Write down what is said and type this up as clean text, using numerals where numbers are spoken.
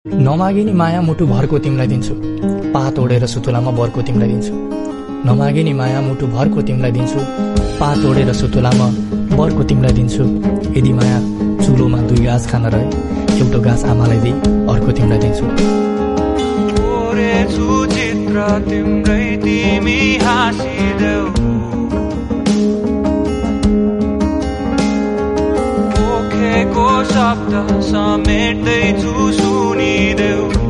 नमागे नि माया मुटु भरको तिमीलाई दिन्छु, पात ओढेर सुतुलामा बरको तिमीलाई दिन्छु। नमागे नि माया मुटु भरको तिमीलाई दिन्छु, पात ओढेर सुतुलामा बरको तिमीलाई दिन्छु। यदि माया चुलोमा 2 गाँस खान रहे, एउटा गाँस आमालाई दिई अर्को तिमीलाई दिन्छु। ओरेछु चित्र तिम्रै तिमी हाँसिदेऊ, पोखेको शब्द समेट्दैछु सुनिदेऊ।